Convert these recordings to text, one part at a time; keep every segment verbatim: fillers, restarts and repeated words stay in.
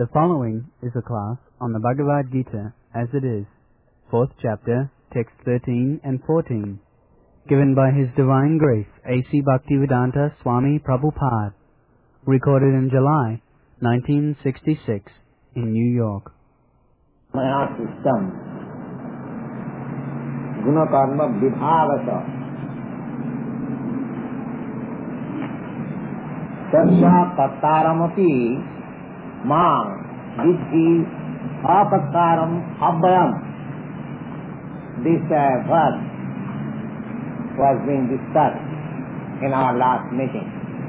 The following is a class on the Bhagavad Gita as it is, fourth chapter, text thirteen and fourteen, given by His Divine Grace A C Bhaktivedanta Swami Prabhupada, recorded in July nineteen sixty-six in New York. Maya system, guna karma vibhavata, tasya tattaramati ma vidhi apattaram abhayam. This uh, verse was being discussed in our last meeting.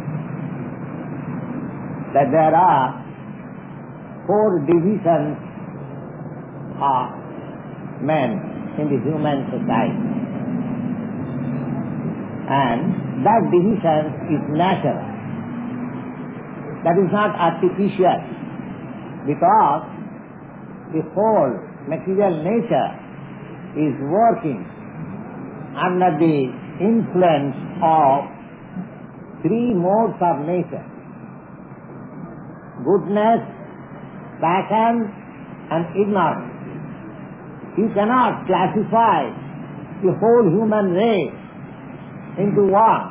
That there are four divisions of men in the human society. And that division is natural. That is not artificial, because the whole material nature is working under the influence of three modes of nature: goodness, passion, and ignorance. You cannot classify the whole human race into one.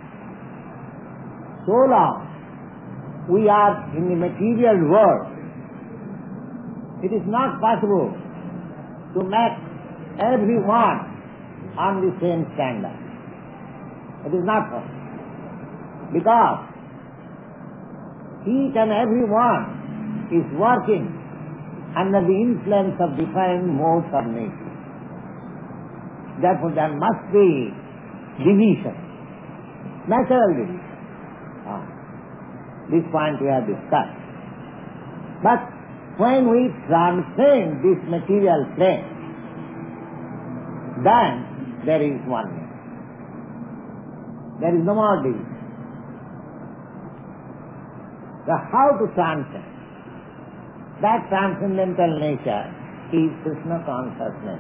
So long we are in the material world, it is not possible to make everyone on the same standard. It is not possible, because each and every one is working under the influence of different modes of nature. Therefore there must be division, natural division. Ah. This point we have discussed. But when we transcend this material plane, then there is oneness. There is no more division. So how to transcend? That transcendental nature is Krishna consciousness.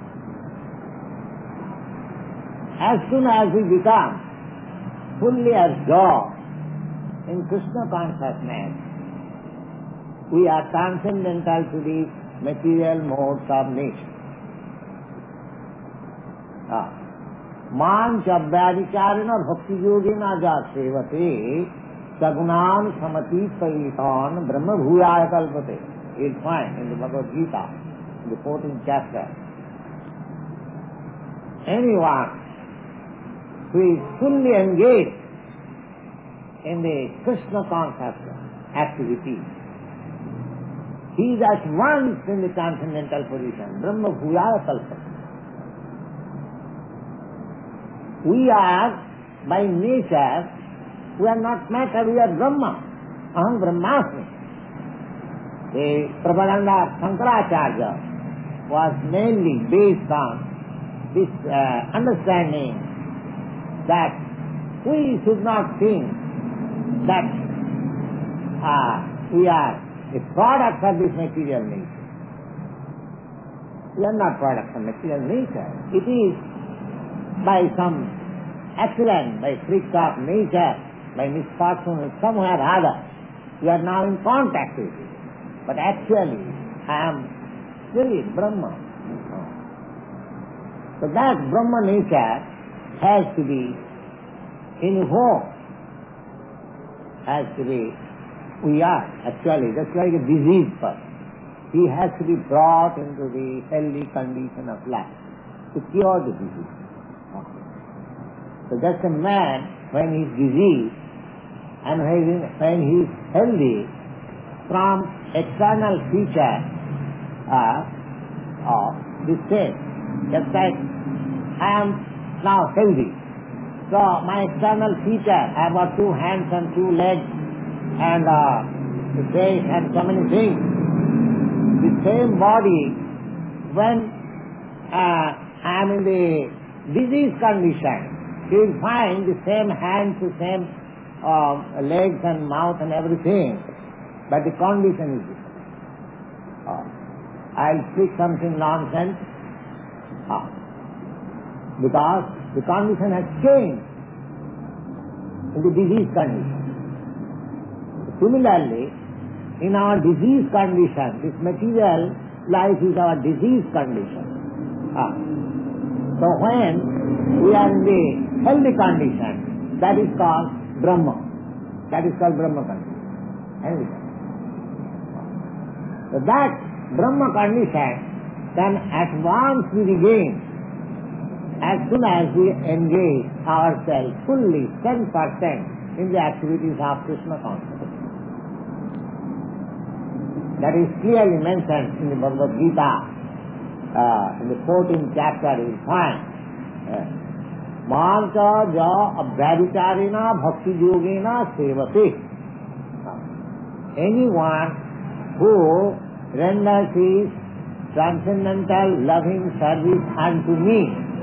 As soon as we become fully absorbed in Krishna consciousness, we are transcendental to the material modes of nature. Ah. Man chabhyadicharina bhakti yogina jasevate sagunan samati paitan brahma bhuyaya kalpate. You will find in the Bhagavad Gita, in the fourteenth chapter. Anyone who is fully engaged in the Krishna consciousness activity, he is at once in the transcendental position, Brahma Bhuyaya Kalpata. We are, by nature, we are not matter, we are Brahma. Aham Brahmasmi. The Prabhupada Shankaracharya was mainly based on this uh, understanding that we should not think that uh, we are a product of this material nature. We are not products of material nature. It is by some accident, by freak of nature, by misfortune, somewhere or other, we are now in contact with it. But actually, I am really Brahma. So that Brahma nature has to be invoked, has to be, we are actually, just like a diseased person. He has to be brought into the healthy condition of life to cure the disease. So just a man, when he is diseased and when he is healthy, from external feature uh, of the same, just like I am now healthy. So my external feature, I have got two hands and two legs and uh, the face and so many things. The same body, when uh, I am in the disease condition, you will find the same hands, the same uh, legs and mouth and everything, but the condition is different. Uh, I'll speak something nonsense uh, because the condition has changed in the disease condition. Similarly, in our disease condition. This material life is our disease condition. Ah. So when we are in the healthy condition, that is called Brahma. That is called Brahma condition. So that Brahma condition can at once be regained as soon as we engage ourselves fully, ten percent, in the activities of Krishna consciousness. That is clearly mentioned in the Bhagavad Gita, uh, in the fourteenth chapter, you will find. Manta ja abhyavicharena bhakti yogena sevate. Anyone who renders his transcendental loving service unto me,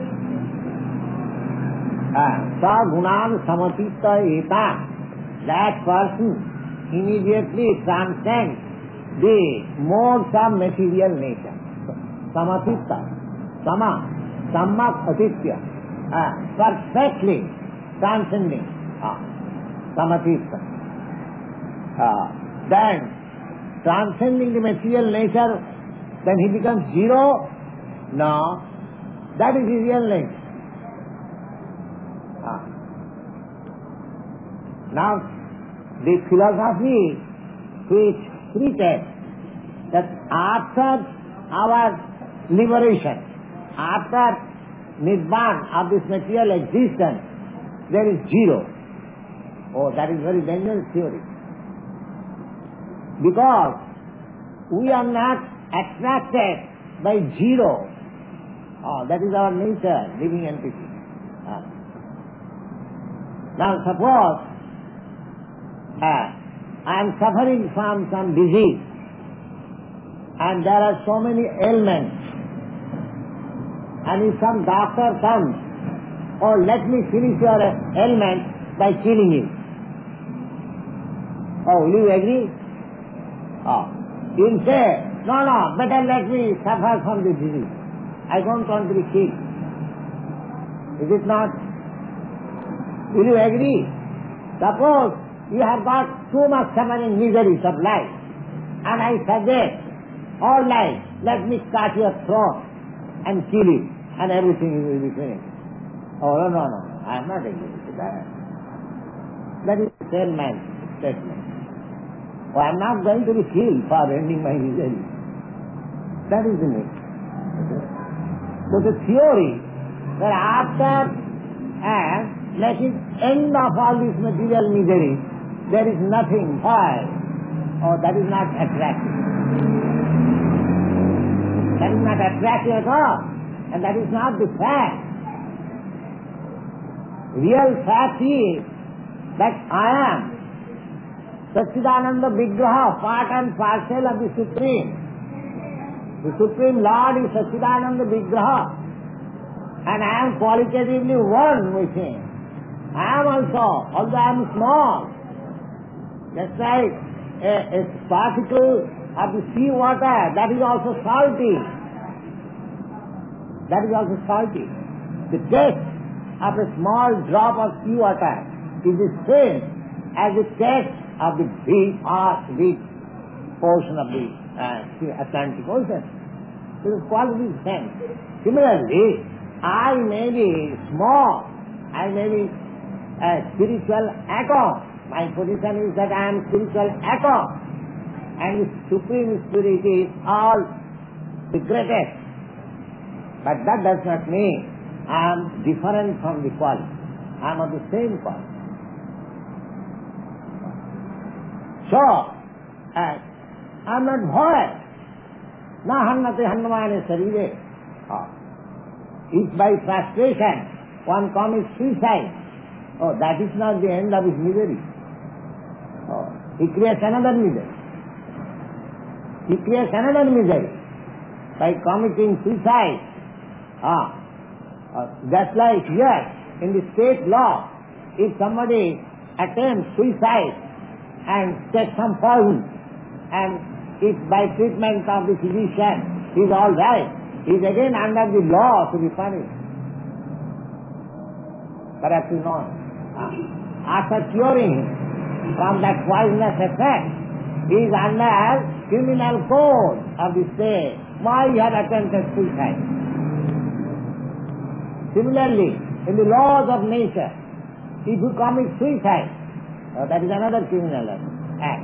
sa gunan samatita eta, that person immediately transcends the modes of material nature. Samatita, sama, sammak atitya, uh, perfectly transcending, uh, samatita. Uh, then, transcending the material nature, then he becomes zero? No, that is his real nature. Uh. Now, the philosophy which treated that after our liberation, after Nibbana of this material existence, there is zero. Oh, that is very dangerous theory. Because we are not attracted by zero. Oh, that is our nature, living entity. Ah. Now suppose uh, I am suffering from some disease and there are so many ailments, and if some doctor comes, oh, let me finish your ailment by killing you. Oh, will you agree? Oh. You will say, no, no, better let me suffer from the disease. I don't want to be killed. Is it not? Will you agree? Suppose you have got too much suffering miseries of life, and I suggest, all life, let me cut your throat and kill you, and everything will be finished. Oh, no, no, no, I am not agreeing to that. That is the same man's statement. Oh, I am not going to be killed for ending my misery. That is the nature. So the theory that after and making end of all this material misery, there is nothing, why? Oh, that is not attractive. That is not attractive at all. And that is not the fact. Real fact is that I am Satchidananda Vigraha, part and parcel of the Supreme. The Supreme Lord is Satchidananda Vigraha, and I am qualitatively one with Him. I am also, although I am small, just like a, a particle of the sea water, that is also salty. That is also salty. The taste of a small drop of sea water is the same as the taste of the big or big portion of the uh, Atlantic Ocean. So the quality is the same. Similarly, I may be small, I may be a spiritual atom. My position is that I am spiritual atom, and the Supreme Spirit is all the greatest. But that does not mean I am different from the quality. I am of the same quality. So, uh, I am not void. Na hannate hannamane sarire. Oh. If by frustration one commits suicide, oh, that is not the end of his misery. Oh, he creates another misery. He creates another misery by committing suicide. Ah, uh, just like here in the state law, if somebody attempts suicide and takes some poison, and if by treatment of the physician he is all right, he is again under the law to be punished. Perhaps you know. Uh, after curing him from that poisonous effect, He is under criminal code of the state. Why he had attempted suicide? Similarly, in the laws of nature, if you commit suicide, uh, that is another criminal act.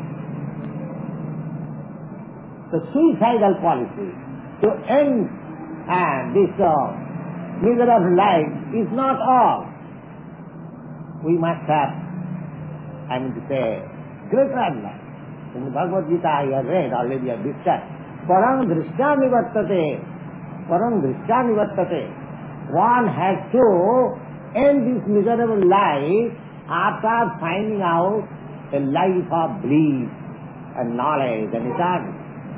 The suicidal policy to end uh, this uh, miserable life is not all. We must have, I mean to say, greater life. In the Bhagavad Gita I have read, already I have discussed. Parang drishya nivartate. Parang drishya nivartate. One has to end this miserable life after finding out a life of bliss and knowledge and eternity.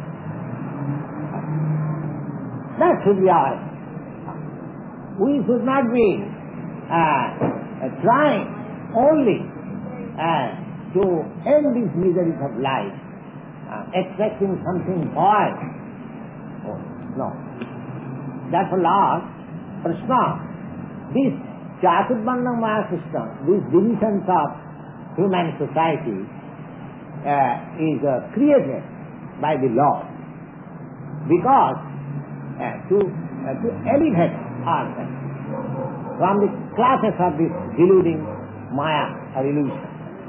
That should be our. We should not be uh, trying only uh, to end these miseries of life, uh, expecting something more. Oh, no. Therefore, Lord Krishna, this Chaturvarna Maya system, these divisions of human society uh, is uh, created by the Lord because uh, to, uh, to elevate ourselves from the classes of this deluding Maya or illusion.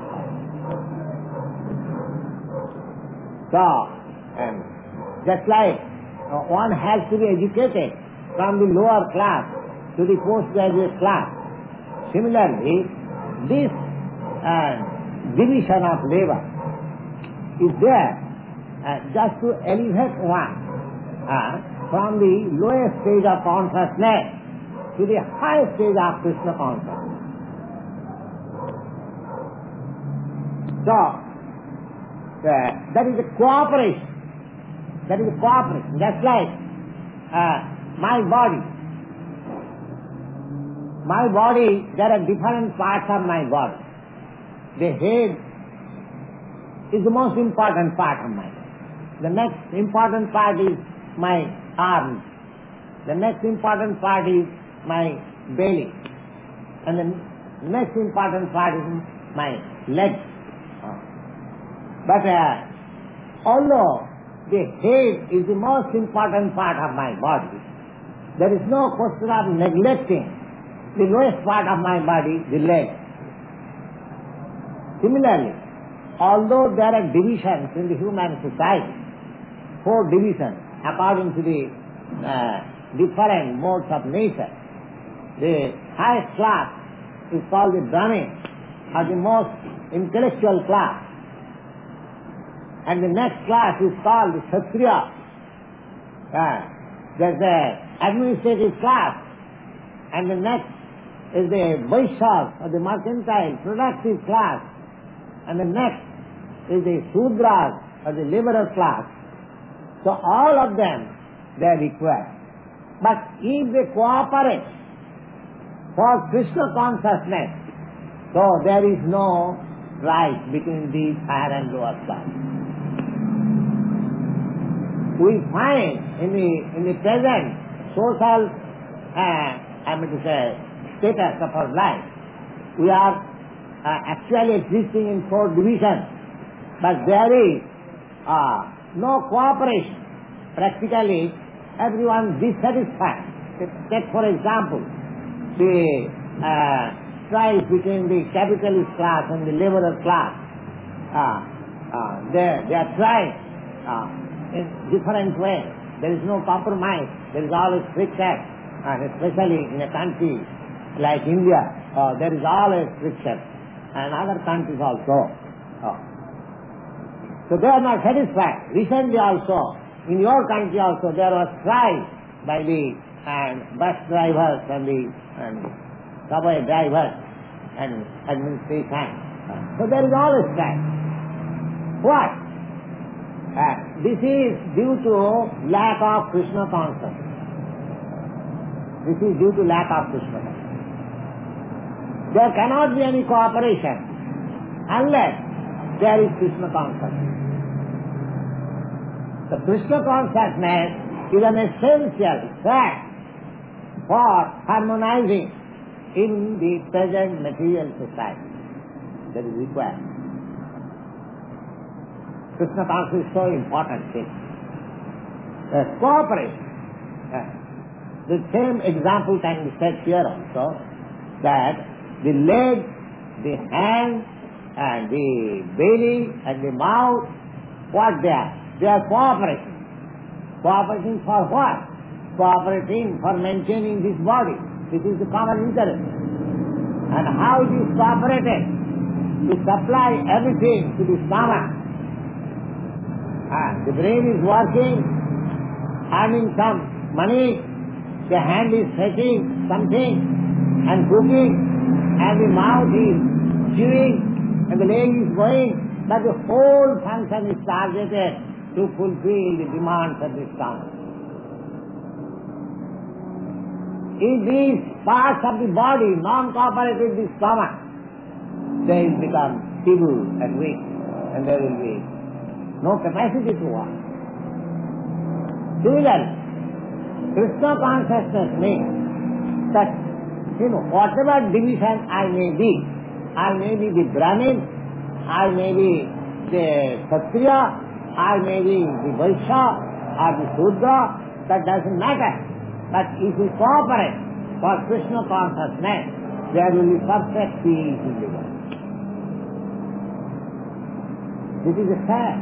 So, and just like uh, one has to be educated from the lower class to the postgraduate class, similarly, this uh, division of labor is there uh, just to elevate one uh, from the lowest stage of consciousness to the highest stage of Krishna consciousness. So, Uh, that is a cooperation. That is a cooperation. Just like uh, my body. My body, there are different parts of my body. The head is the most important part of my body. The next important part is my arms. The next important part is my belly. And the next important part is my legs. But uh, although the head is the most important part of my body, there is no question of neglecting the lowest part of my body, the leg. Similarly, although there are divisions in the human society, four divisions according to the uh, different modes of nature, the highest class is called the Brahmin, or the most intellectual class. And the next class is called the Kshatriya. Uh, there's the administrative class. And the next is the Vaishyas, or the mercantile, productive class. And the next is the Shudras, or the laborer class. So all of them, they are required. But if they cooperate for Krishna consciousness, so there is no rise between these higher and lower classes. We find in the in the present social, uh, I mean to say, status of our life, we are uh, actually existing in four divisions, but there is uh, no cooperation. Practically, everyone dissatisfied. Take for example, the uh, strife between the capitalist class and the laborer class. Uh, uh, they, they are trying uh, in different ways. There is no compromise. There is always friction, and especially in a country like India, uh, there is always friction, and other countries also. Uh, so they are not satisfied. Recently also, in your country also, there was strife by the and bus drivers and the and subway drivers and administration. Uh, so there is always strife. Why? Uh, this is due to lack of Krishna consciousness. This is due to lack of Krishna consciousness. There cannot be any cooperation unless there is Krishna consciousness. The Krishna consciousness is an essential fact for harmonizing in the present material society. That is required. Krishna consciousness is so important thing. Uh, cooperation. Uh, the same example can be set here also, that the leg, the hand, and the belly, and the mouth, what they are? They are cooperating. Cooperating for what? Cooperating for maintaining this body. This is the common interest. And how it is cooperated? To supply everything to the stomach. And the brain is working, earning some money, the hand is fetching something and cooking, and the mouth is chewing, and the leg is going, but the whole function is targeted to fulfill the demands of the stomach. If these parts of the body non-cooperate with the stomach, they will become feeble and weak, and there will be no capacity to work. Similarly, Krishna consciousness means that, you know, whatever division I may be, I may be the Brahmin, I may be the Kshatriya, I may be the Vaishya or the Shudra, that doesn't matter. But if we cooperate for Krishna consciousness, there will be perfect peace in the world. This is a fact.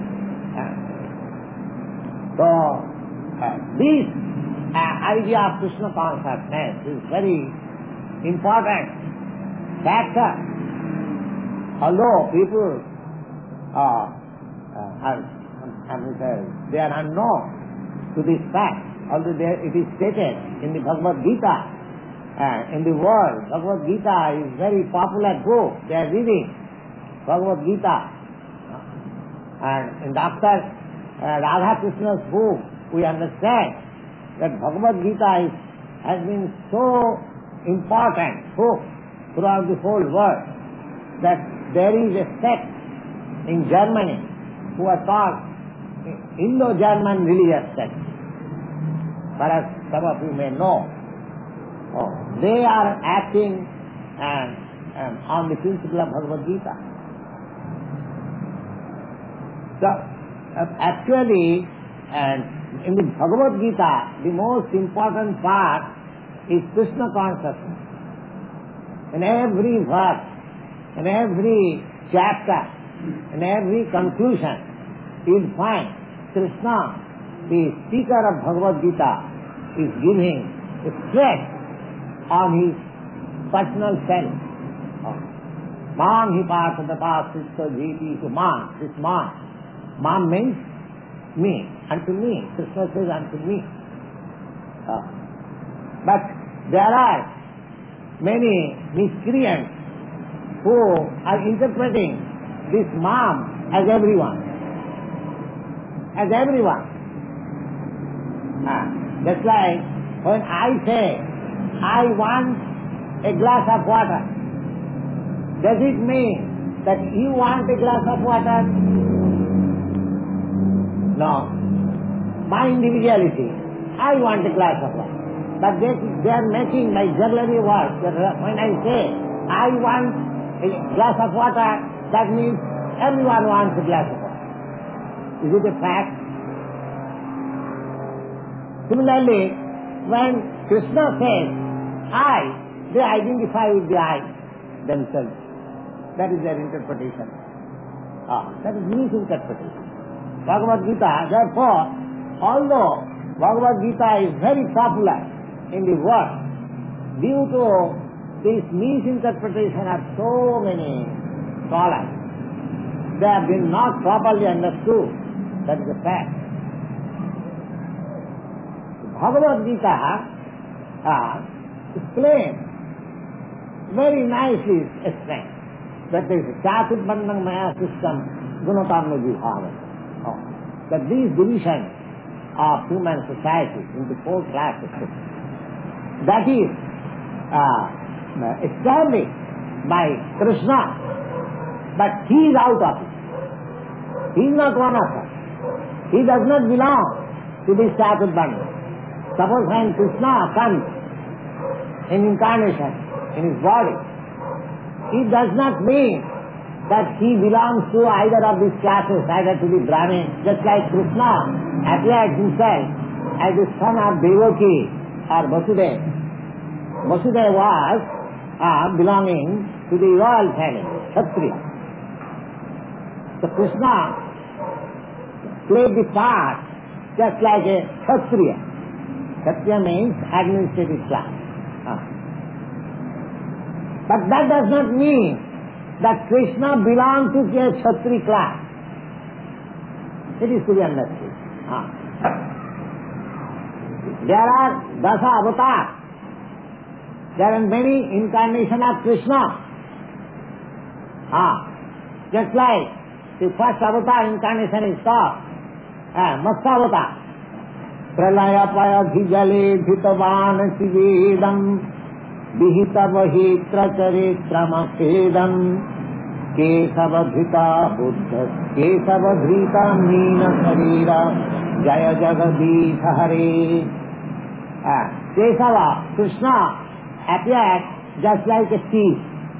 So, uh, this uh, idea of Krishna consciousness is very important factor. Although people uh, uh, are, I mean, they are unknown to this fact, although there, it is stated in the Bhagavad Gita, uh, in the world, Bhagavad Gita is very popular book. They are reading Bhagavad Gita. And in Doctor uh, Radha Krishna's book, we understand that Bhagavad Gita is, has been so important book throughout the whole world that there is a sect in Germany who are called Indo-German religious sect. Perhaps some of you may know. Oh, they are acting and, and on the principle of Bhagavad Gita. So, uh, actually, and in the Bhagavad Gita, the most important part is Krishna consciousness. In every verse, in every chapter, in every conclusion, you will find Krishna, the speaker of Bhagavad Gita, is giving a stress on his personal self. Man hi partha siddha jiti to man, this man. Man means me, unto me. Krishna says unto me. Uh, but there are many miscreants who are interpreting this man as everyone. As everyone. Uh, just like when I say, I want a glass of water, does it mean that you want a glass of water? No. My individuality, I want a glass of water. But they, they are making my jugglery work. When I say, I want a glass of water, that means everyone wants a glass of water. Is it a fact? Similarly, when Krishna says, I, they identify with the I themselves. That is their interpretation. Ah, that is misinterpretation. Bhagavad Gita, therefore, although Bhagavad Gita is very popular in the world, due to this misinterpretation of so many scholars, they have been not properly understood. That is a fact. Bhagavad Gita uh, explains, very nicely explained, that there is a Chaturvardhana Maya system, Gunakarma Vibhava. Oh, that these divisions of human society into four classes, that is uh, established by Krishna, but he is out of it. He is not one of us. He does not belong to this Chaturvardhana. Suppose when Krishna comes in incarnation, in his body, it does not mean that he belongs to either of these classes, either to the Brahmin, just like Krishna appeared himself as the son of Devaki or Vasudeva. Vasudeva was uh, belonging to the royal family, Kshatriya. So Krishna played the part just like a Kshatriya. Kshatriya means administrative class. Uh. But that does not mean that Krishna belongs to a Kshatriya class. It is to be understood. Uh. There are Dasa avatars. There are many incarnations of Krishna. Ah, just like the first avatar incarnation is called ah, Matsya avatar. Pralaya payadhijale dhitavan sivedam vihita vahitra charitramakedam kesavadhita buddha kesavadhrita meena sarira jaya jagadisha hare. Ah, Kesava, Krishna, appeared just like a thief.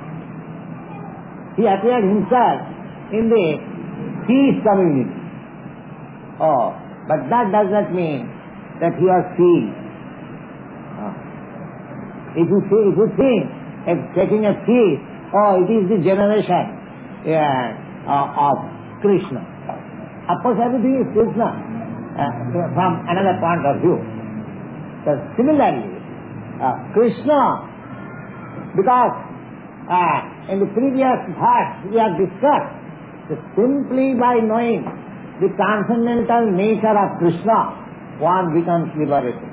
He appeared himself in the thief community. Oh, but that does not mean that he was thief. Oh. If you see, if you think of taking a thief, oh, it is the generation yeah, uh, of Krishna. Of course, everything is Krishna uh, from another point of view. So similarly, Uh, Krishna, because uh, in the previous verse we have discussed that simply by knowing the transcendental nature of Krishna, one becomes liberated.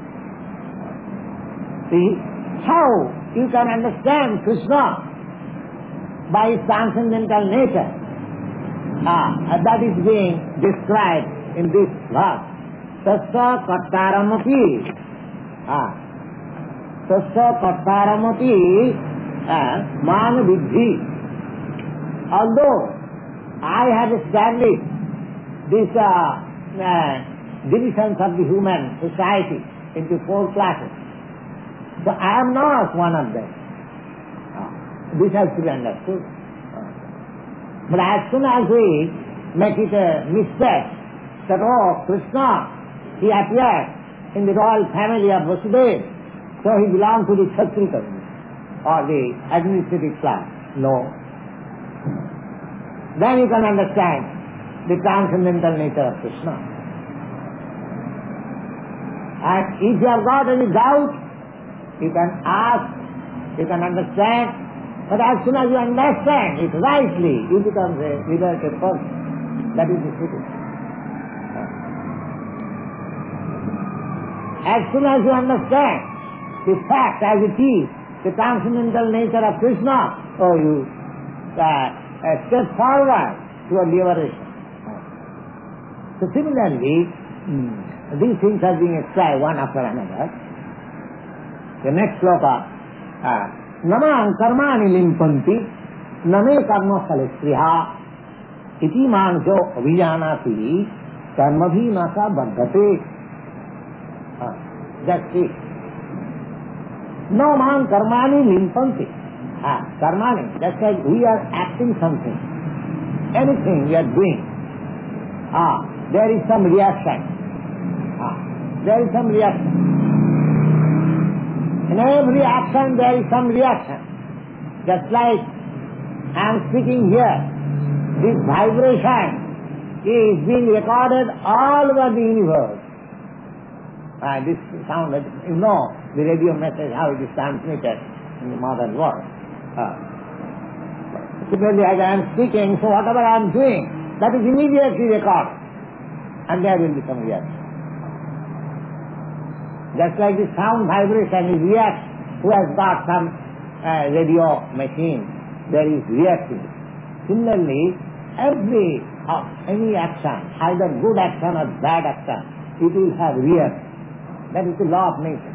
See, how you can understand Krishna by his transcendental nature? Ah, that is being described in this verse. Tasya kartaramapi. Ah. Tasya kartaramati man vidhi. Although I have established these uh, uh, divisions of the human society into four classes, so I am not one of them. Uh, this has to be understood. Uh, but as soon as we make it a mistake that, oh, Krishna, he appeared in the royal family of Vasudeva, so he belongs to the Kshatriya or the administrative class. No. Then you can understand the transcendental nature of Krishna. And if you have got any doubt, you can ask, you can understand, but as soon as you understand it rightly, you become a liberated person. That is the secret. As soon as you understand the fact as it is, the transcendental nature of Krishna, oh, you uh, uh, step forward to a liberation. So similarly, mm, these things are being explained one after another. The next sloka, uh, Namang karmani limpanti, name karma phalestriha, iti manjo abhijanati, karmabhi nasa baddhate. That's it. No man karmani limpanti. Ah, karmani, that's like we are acting something. Anything we are doing. Ah, there is some reaction. Ah, there is some reaction. In every action there is some reaction. Just like I am speaking here, this vibration is being recorded all over the universe. Uh, this sound, you know, the radio message, how it is transmitted in the modern world. Uh, similarly, as I am speaking, so whatever I am doing, that is immediately recorded. And there will be some reaction. Just like the sound vibration is react, who has got some uh, radio machine, there is reaction. Similarly, every, uh, any action, either good action or bad action, it will have reaction. That is the law of nature.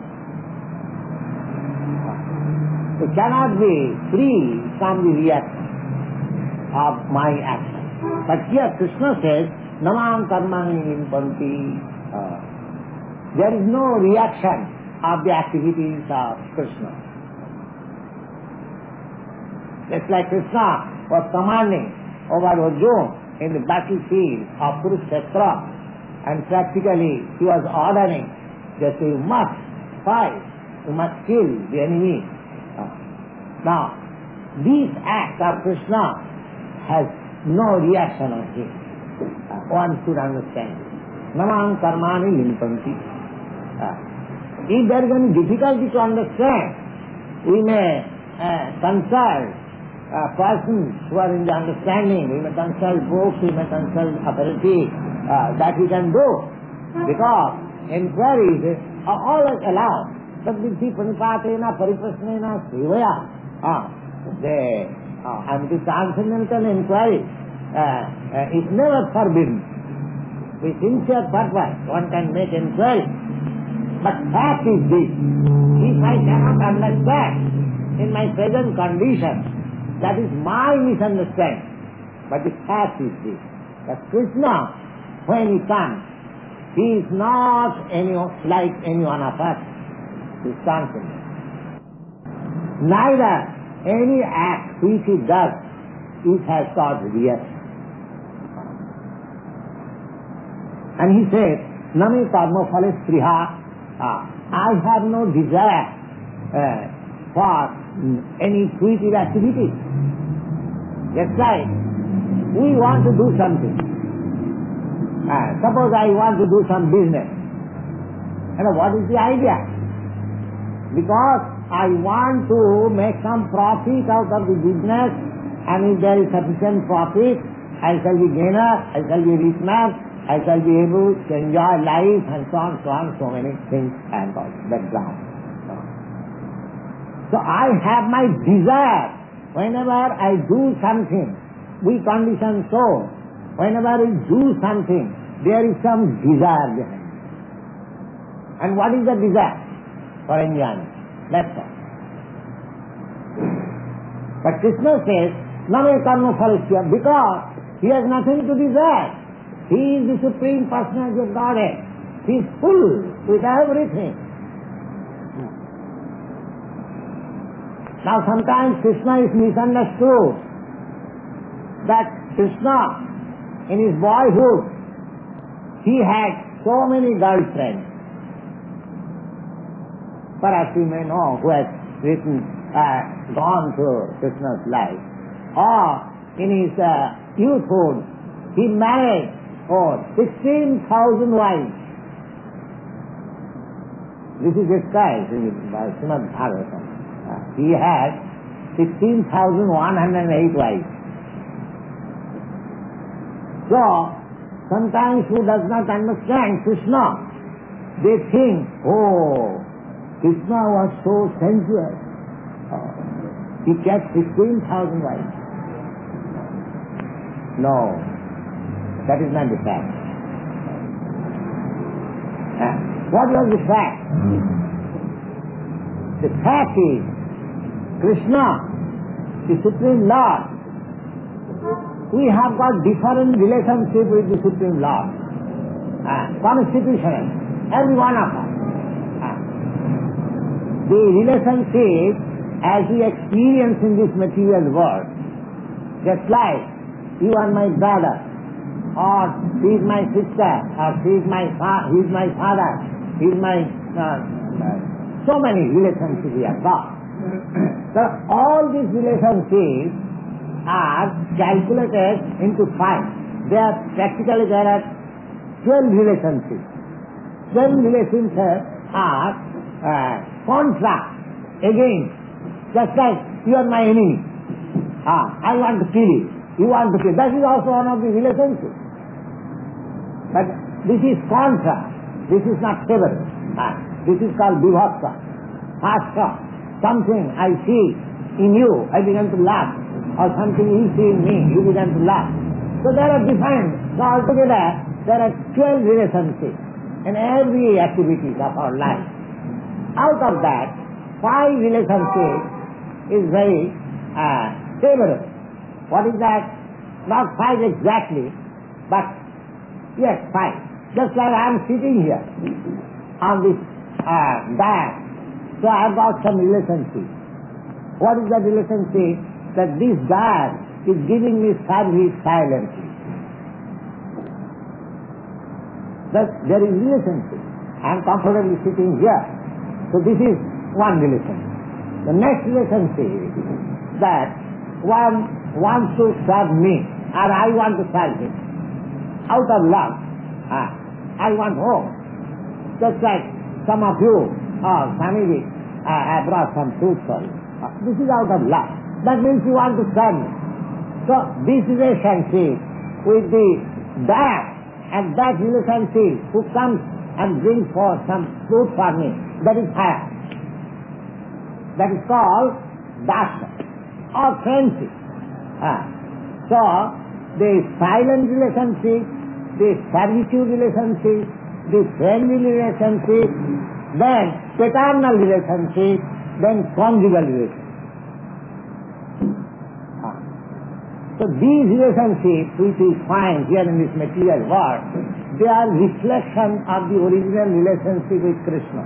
It cannot be free from the reaction of my action. But here Krishna says, Namam karmani limpanti. There is no reaction of the activities of Krishna. Just like Krishna was commanding over Arjuna in the battlefield of Kurukshetra, and practically he was ordering that you must fight, you must kill the enemy. Now, this act of Krishna has no reaction on him. One should understand it. Namam karmani limpanti. If there is any difficulty to understand, we may uh, consult uh, persons who are in the understanding, we may consult books, we may consult authority, uh, that we can do. Because inquiries are always allowed. Tadviddhi pranipatena pariprasnena sevaya. Ah, they, uh, and this transcendental inquiry uh, uh, is never forbidden. With sincere purpose, one can make inquiry. But fact is this: if I cannot understand in my present condition, that is my misunderstanding. But the fact is this: that Krishna, when he comes, he is not any like any one of us. He is transcendent. Neither any act which he does, it has got reaction. And he says, Nami karma phale spriha. I have no desire uh, for any creative activity. Just like we want to do something. Uh, suppose I want to do some business. And what is the idea? Because I want to make some profit out of the business, and if there is sufficient profit, I shall be gainer, I shall be rich man, I shall be able to enjoy life, and so on, so on, so many things and background. So I have my desire. Whenever I do something, we condition soul. Whenever we do something, there is some desire behind it. And what is the desire? For enjoyment. That's all. But Krishna says, Name karma phalasya, because he has nothing to desire. He is the Supreme Personality of Godhead. He is full with everything. Now sometimes Krishna is misunderstood. That Krishna, in his boyhood, he had so many girlfriends. Perhaps you may know who has written, uh, gone through Krishna's life. Or in his uh, youthhood, he married oh, sixteen thousand wives. This is described by Srimad Bhagavatam. Uh, he had sixteen thousand one hundred eight wives. So, sometimes who does not understand Krishna, they think, oh, Krishna was so sensuous. Uh, he kept sixteen thousand wives. No, that is not the fact. Uh, what was the fact? The fact is, Krishna, the Supreme Lord, we have got different relationship with the Supreme Lord. Uh, constitutional, every one of us. Uh, the relationship as we experience in this material world, just like you are my brother, or he is my sister, or he is my fa- he is my father, he is my uh, so many relationships we have got. So all these relationships are calculated into five. They are practically there are twelve relationships. Twelve relationships are uh, contract against. Just like you are my enemy. Ah, I want to kill you. You want to kill. That is also one of the relationships. But this is contrast. This is not favorable. Ah, this is called vibhaksa. Hasta. Something I see in you, I begin to laugh. Or something you see in me, you begin to laugh. So there are different. So altogether, there are twelve relationships in every activity of our life. Out of that, five relationships is very uh, favorable. What is that? Not five exactly, but yes, five. Just like I am sitting here on this uh, bag, so I have got some relationship. What is that relationship? That this bag is giving me service silently. Thus, there is relationship. I am comfortably sitting here. So this is one relationship. The next relationship is that one wants to serve me, or I want to serve him. Out of love, ah, I want home. Just like some of you, or family, uh, have brought some fruit for you. Uh, this is out of love. That means you want to serve me. So this relationship with the that and that relationship who comes and brings forth some fruit for me, that is higher. That is called dasya or friendship. Ah. So the silent relationship, the servitude relationship, the friendly relationship, then paternal relationship, then conjugal relationship. So these relationships which we find here in this material world, they are reflection of the original relationship with Krishna.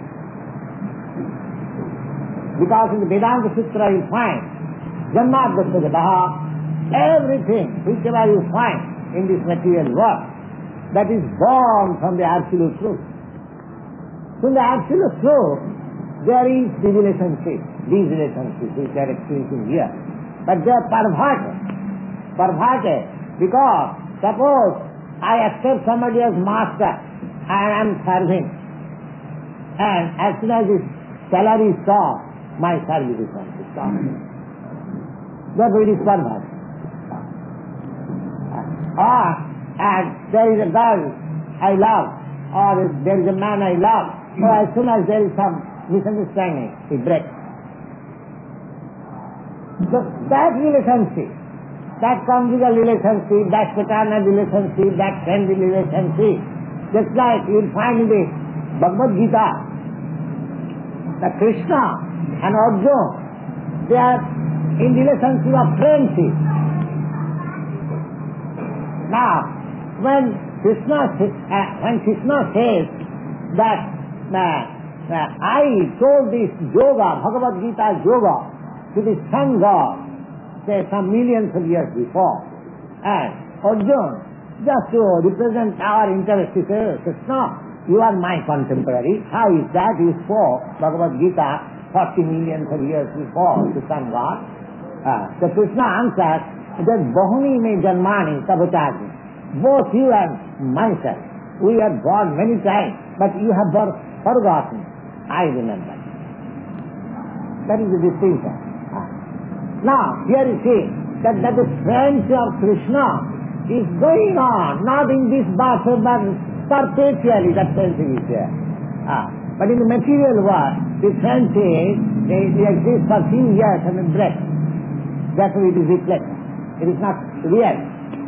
Because in the Vedanta Sutra you find Janmadhyasya, everything, whichever you find in this material world, that is born from the absolute truth. So in the absolute truth, there is the relationship, these relationships which are experiencing here. But they are perverted. Perverted because suppose I accept somebody as master and I am serving, and as soon as his salary is stopped, my service is stopped. Therefore it is perverted. Or and there is a girl I love, or there is a man I love, so as soon as there is some misunderstanding, it breaks. So that relationship, that conjugal relationship, that paternal relationship, that friendly relationship, just like you will find in the Bhagavad Gita, that Krishna and Arjuna, they are in relationship of friendship. Now, when Krishna, uh, when Krishna says that uh, uh, I told this yoga, Bhagavad Gita yoga, to the sun god, say some millions of years before, and Arjuna, just to represent our interest, he says, Krishna, you are my contemporary. How is that? You spoke Bhagavad Gita forty millions of years before to sun god. Uh, so Krishna answered that Bahuni me janmani tabachagi. Both you and myself, we have born many times, but you have forgotten. I remember. That is the distinction. Now, here you see that, that the friendship of Krishna is going on, not in this birth, but perpetually that friendship is there. Ah. But in the material world, the friendship it exists for few years and then breaks. Therefore it is reflected. It is not real.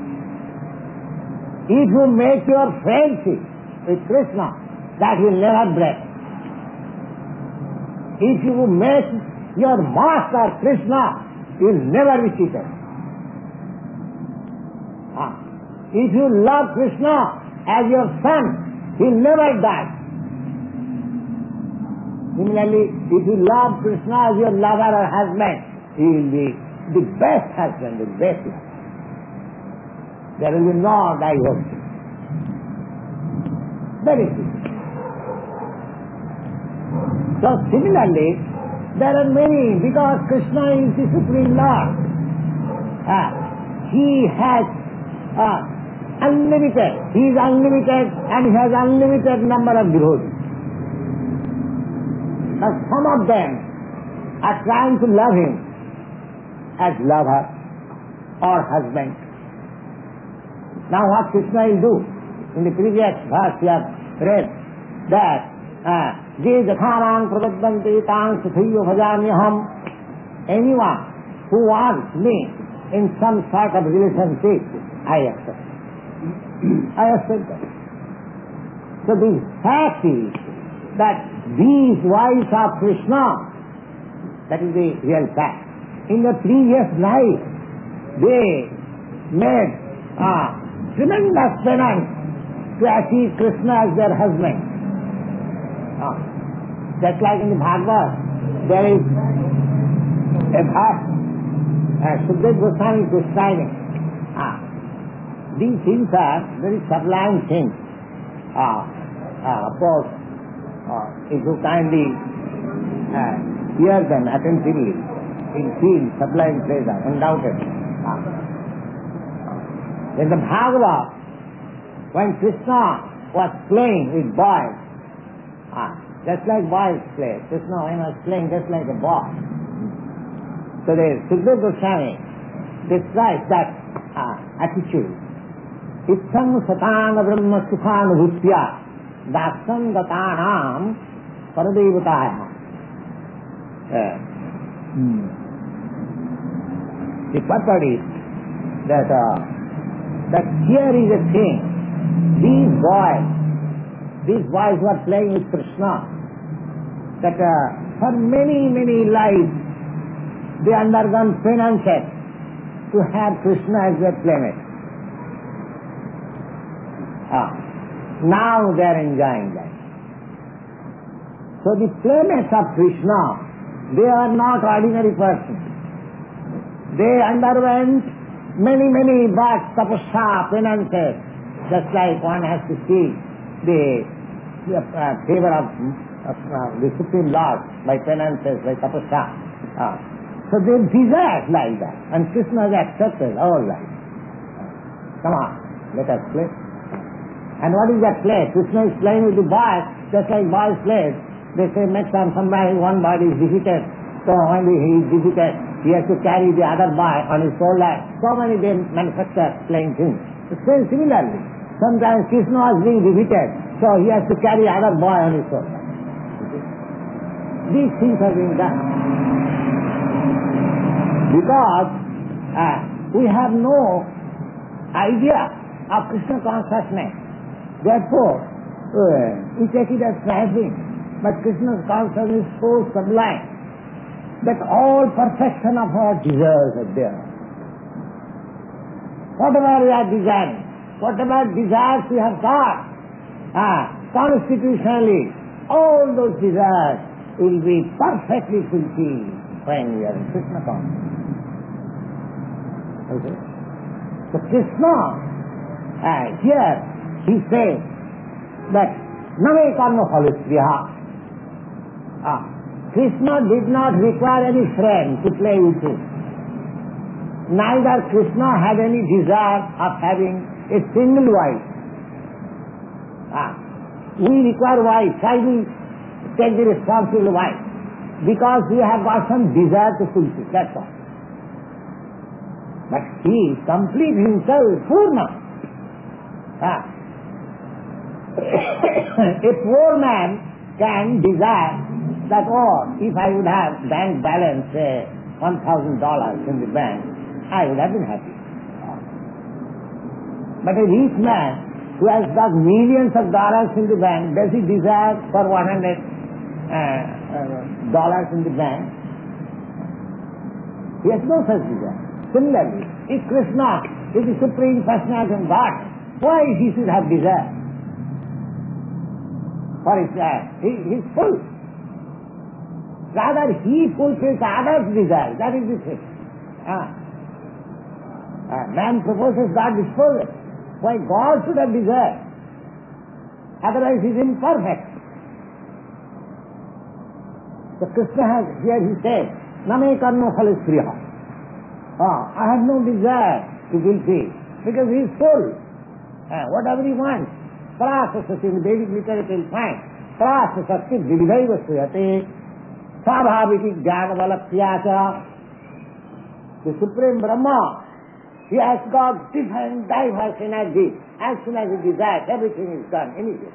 If you make your friendship with Krishna, that will never break. If you make your master Krishna, he will never be cheated. Ah. If you love Krishna as your son, he will never die. Similarly, if you love Krishna as your lover or husband, he will be the best husband, the best lover. There will be no divorce. Very simple. So similarly, there are many, because Krishna is the Supreme Lord. Uh, he has uh, unlimited, he is unlimited and he has unlimited number of devotees. Now some of them are trying to love him as lover or husband. Now what Krishna will do? In the previous verse we have read that Je jatharang pravadvanti tang sathayyo bhajamyaham. Anyone who wants me in some sort of relationship, I accept. I accept that. So the fact is that these wives of Krishna, that is the real fact. In the previous life, they made uh, tremendous penance to achieve Krishna as their husband. Uh, just like in the Bhagavad, there is a verse Uh, Sukadeva Goswami is describing. Ah, these things are very sublime things. Ah, ah, of course, uh, if you kindly uh, hear them attentively, you feel sublime pleasure, undoubtedly. Ah. In the Bhagavad, when Krishna was playing with boys, ah, just like boys play, Krishna when was playing just like a boy. So the Sukadeva Goswami describes that uh, attitude. Itsam satana brahma sukhanubhutya dasam gatanam paradevataya. The purport is that, uh, that here is a thing. These boys, these boys who are playing with Krishna, that uh, for many, many lives they undergone penances to have Krishna as their playmate. Ah, now they are enjoying that. So the playmates of Krishna, they are not ordinary persons. They underwent many, many births, tapasya, penances, just like one has to see the, the uh, favor of uh, uh, the Supreme Lord by penances, by tapasya. Ah. So they desire like that, and Krishna has accepted all that. Come on, let us play. And what is that play? Krishna is playing with the boys, just like boys play. They say next time somebody, one boy is defeated, so when he is defeated, he has to carry the other boy on his shoulder. So many they manufacture playing things. The same similarly. Sometimes Krishna was being defeated, so he has to carry other boy on his shoulder. These things are being done. Because uh, we have no idea of Krishna consciousness. Therefore, uh, we take it as trifling. But Krishna's consciousness is so sublime that all perfection of our desires are there. Whatever we are desiring, whatever desires we have got, uh, constitutionally, all those desires will be perfectly fulfilled when we are in Krishna consciousness. Okay? So Krishna, uh, here he says that name karma phaluspriya. Ah, Krishna did not require any friend to play with him. Neither Krishna had any desire of having a single wife. Ah, we require wife. Why we take the responsibility of wife? Because we have got some desire to fulfill. That's all. But he is complete himself, Purna. Ah. A poor man can desire that, oh, if I would have bank balance, say, one thousand dollars in the bank, I would have been happy. But a rich man who has got millions of dollars in the bank, does he desire for one hundred uh, uh, dollars in the bank? He has no such desire. Similarly, if Krishna is the Supreme Personality of God, why he should have desire for his life? He is full. Rather, he fulfills others' desire. That is the thing. Ah. Ah, man proposes, God disposes. Why God should have desire? Otherwise he is imperfect. So Krishna has, here he says, Name karma phaluspriya. Ah, I have no desire to fulfill, because he is full. Ah, whatever he wants. Prasasati, in the Vedic literature you will find, Prasasati vividhaiva suyate. Svabhaviki jnanavalakyacha. The Supreme Brahma, he has got different diverse energy. As soon as he desires, everything is done immediately.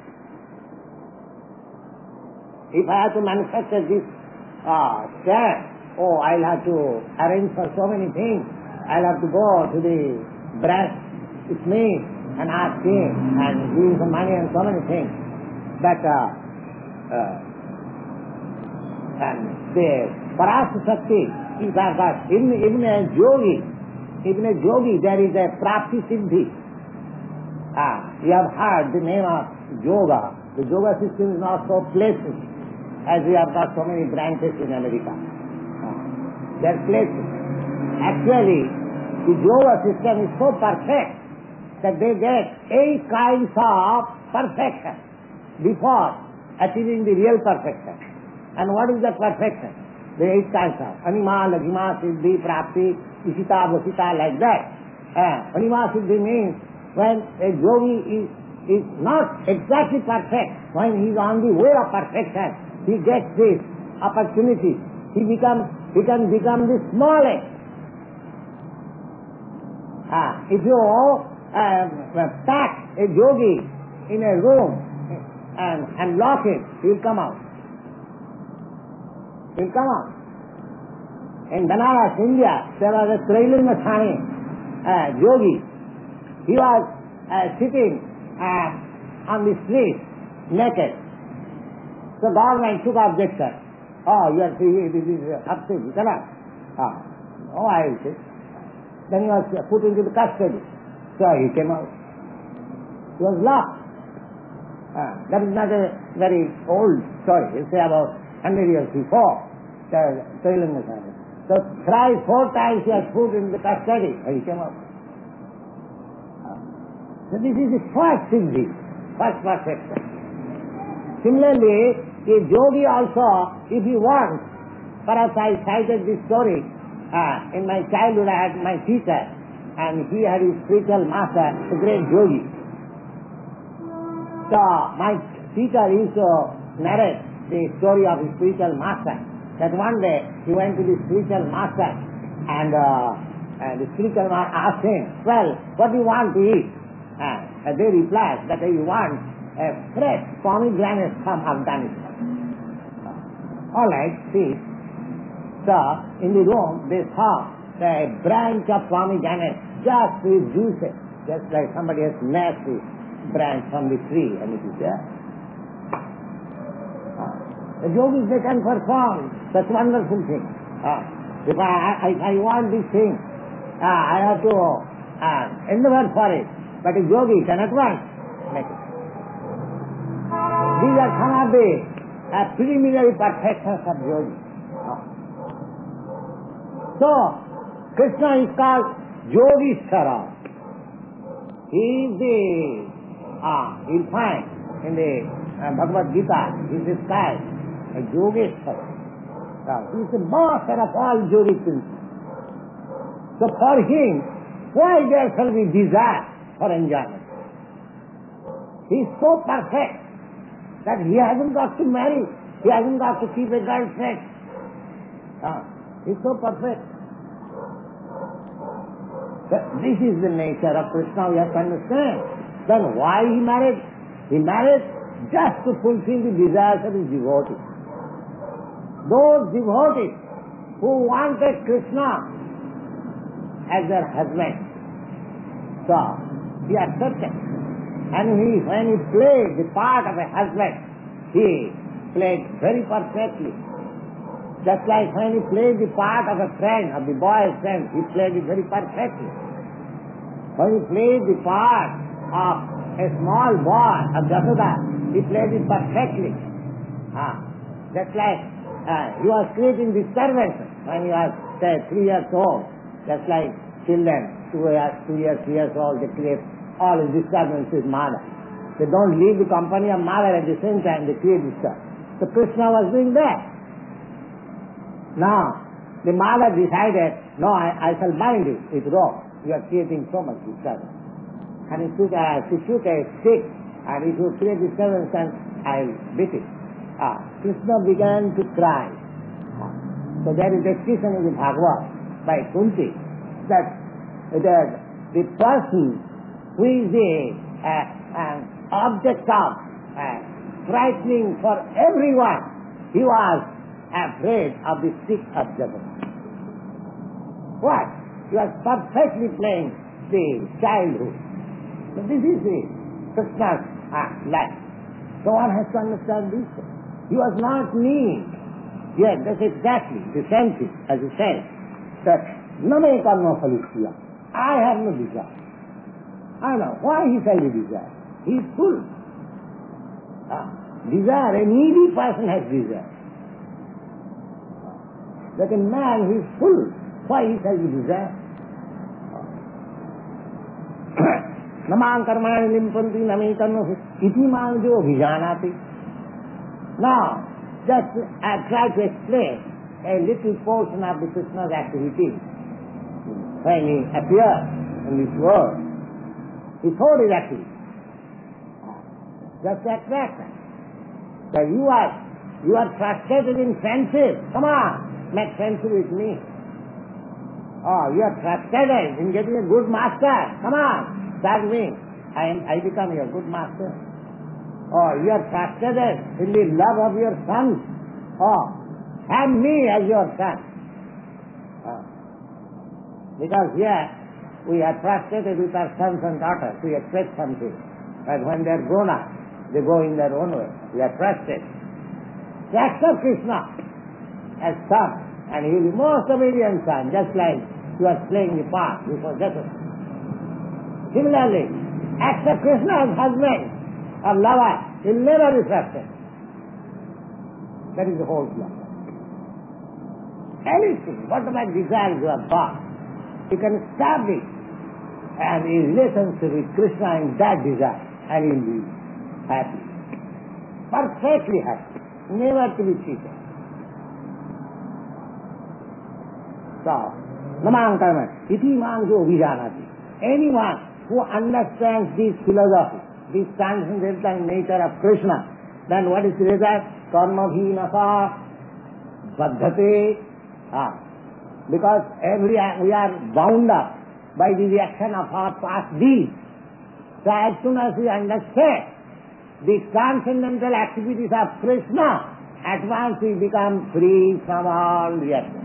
If I have to manufacture this uh, stand, oh, I'll have to arrange for so many things. I'll have to go to the brass smith and ask him and give him some money and so many things. But uh, uh, and the Parasa Shakti is our God. Even, even a yogi, even a yogi, there is a Prapti Siddhi. Ah, you have heard the name of yoga. The yoga system is not so places, as we have got so many branches in America. Ah, there are places. Actually, the yoga system is so perfect that they get eight kinds of perfection before achieving the real perfection. And what is that perfection? The eight kinds of Anima, Laghima, Siddhi, Prapti, Ishita, Vasita, like that. Uh, Anima Siddhi means when a yogi is, is not exactly perfect, when he is on the way of perfection, he gets this opportunity. He becomes, he can become the smallest. Uh, if you uh, pack a yogi in a room and, and lock it, he will come out. He will come out. In Banaras, India, there was a Trailingaswami uh, yogi. He was uh, sitting uh, on the street, naked. So government took objection. Oh, you are saying this is upset, you cannot. Ah, oh, I will say. Then he was put into the custody. So he came out. He was locked. Ah, that is not a very old story. It's about one hundred years before the Trailingaswami. So thrice, four times he was put in the custody. He came out. So this is the first siddhi, first perfection. Similarly, a yogi also, if he wants, perhaps I cited this story, uh, in my childhood I had my teacher, and he had his spiritual master, a great yogi. So my teacher used to narrate the story of his spiritual master, that one day he went to the spiritual master, and, uh, and the spiritual master asked him, well, what do you want to eat? Uh, they replied that they want a fresh pomegranate from Afghanistan. All right, see. So, in the room, they saw a branch of pomegranate just with juices, just like somebody has snatched the branch from the tree and it is there. Uh, the yogis, they can perform such wonderful things. Uh, if I, I, if I want this thing, uh, I have to uh, endeavor for it. But a yogi cannot want make it. These are some of the uh, preliminary perfections of yogi. So, Krishna is called Yogeshwara. He is the, ah, you'll find in the uh, Bhagavad Gita, he is described as Yogeshwara. Uh, he is the master of all yogic principles. So for him, why there shall be desire for enjoyment? He is so perfect that he hasn't got to marry, he hasn't got to keep a girlfriend. Ah, he is so perfect. But this is the nature of Krishna, we have to understand. Then why he married? He married just to fulfill the desires of his devotees. Those devotees who wanted Krishna as their husband. So, he accepted. And he, when he played the part of a husband, he played very perfectly. Just like when he played the part of a friend, of the boy's friend, he played it very perfectly. When he played the part of a small boy, of Jasoda, he played it perfectly. Ah, just like uh, he was creating disturbance when he was, say, three years old. Just like children, two years, two years, three years old, they create all the disturbance with mother. They don't leave the company of mother at the same time, they create disturbance. So Krishna was doing that. Now, the mother decided, no, I, I shall bind you with rope. You are creating so much disturbance. And he took a, she took a stick, and it would create disturbance, and I'll beat it. Ah, Krishna began to cry. Ah. So there is description in the Bhagavad by Kunti, that the, the person who is the uh, uh, object of uh, frightening for everyone, he was afraid of the stick of Jagannath. What? He was perfectly playing the childhood. So this is the Krishna's uh, life. So one has to understand this. He was not mean. Yes, that's exactly the same thing, as he said, that no me karma phalisya. I have no desire. I know. Why he shall be desire? He is full. Ah, desire, a needy person has desire. That a man who is full, Why he shall be desire? Namang karmani limpanti nami karno iti manjo bhijanati. Now, just I try to explain a little portion of the Krishna's activity. When he appears in this world, he thought his activity. Just like that. So you are, you are frustrated in friendship. Come on, make friendship with me. Oh, you are frustrated in getting a good master. Come on. That means I am, I become your good master. Oh, you are frustrated in the love of your son. Oh, have me as your son. Oh. Because here we are frustrated with our sons and daughters. We expect something. But when they are grown up, they go in their own way. We are frustrated. So accept Krishna as son, and he will be most obedient son, just like you are playing the part before Jacob. Similarly, accept Krishna as husband or lover, he will never be frustrated. That is the whole plan. Anything, whatever desires you have got, you can establish and in relationship with Krishna in that desire, and he will be happy. Perfectly happy, never to be cheated. So, namang karma, iti manjo vijanati. Anyone who understands this philosophy, this transcendental nature of Krishna, then what is the result? Karma bhinasa baddhate. Ah. Because every we are bound up by the reaction of our past deeds. So as soon as we understand the transcendental activities of Krishna, at once we become free from all reactions.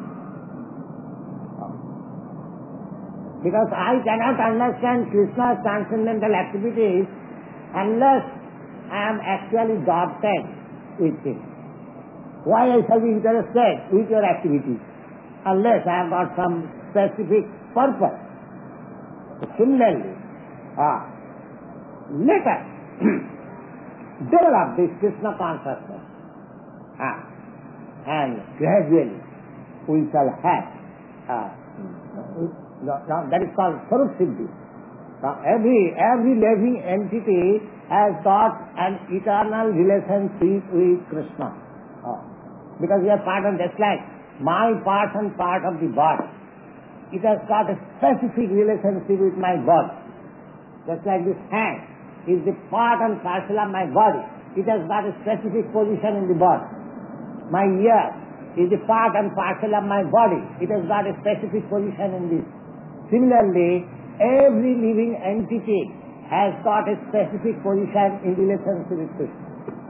Because I cannot understand Krishna's transcendental activities unless I am actually adopted with him. Why I shall be interested with your activities? Unless I have got some specific purpose. Similarly, ah, let us develop this Krishna consciousness, ah, and gradually we shall have ah, No, no, that is called Sarup Siddhi. Now every, every living entity has got an eternal relationship with Krishna. Oh. Because we are part and just like my part and part of the body. It has got a specific relationship with my body. Just like this hand is the part and parcel of my body. It has got a specific position in the body. My ear is the part and parcel of my body. It has got a specific position in this. Similarly, every living entity has got a specific position in relationship with Krishna.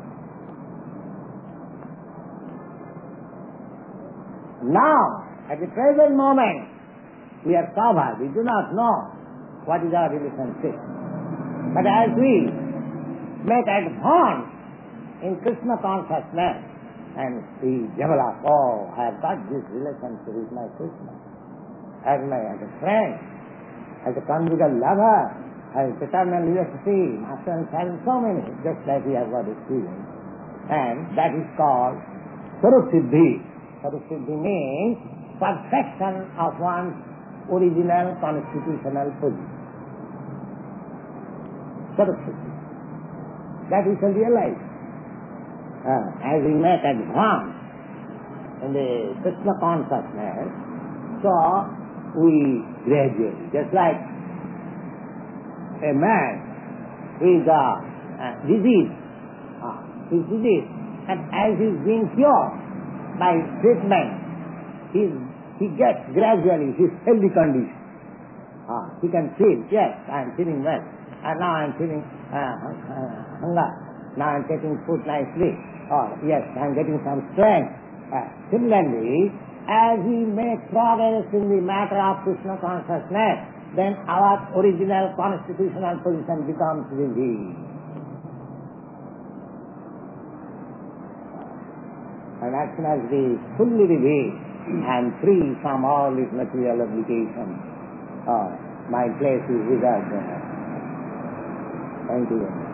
Now, at the present moment, we are covered. We do not know what is our relationship. But as we make advance in Krishna consciousness and we develop, oh, I have got this relationship with my Krishna. As my as a friend, as a conjugal lover, as eternal relationship, master and servant, so many, just like we have got experience. And that is called Sarup Siddhi. Sarup Siddhi means perfection of one's original constitutional position. Sarup Siddhi. That we shall realize. Uh, as we make advance in the Krishna consciousness, so we gradually, just like a man who is uh, uh, diseased, uh, he is diseased, and as he is being cured by treatment, he, he gets gradually his healthy condition. Uh, he can feel, yes, I am feeling well, and now I am feeling uh, uh, hunger, now I am taking food nicely, or yes, I am getting some strength. Uh, similarly, as we make progress in the matter of Krishna consciousness, then our original constitutional position becomes revealed. And as soon as we fully revealed and free from all these material obligations, oh, my place is reserved there. Thank you.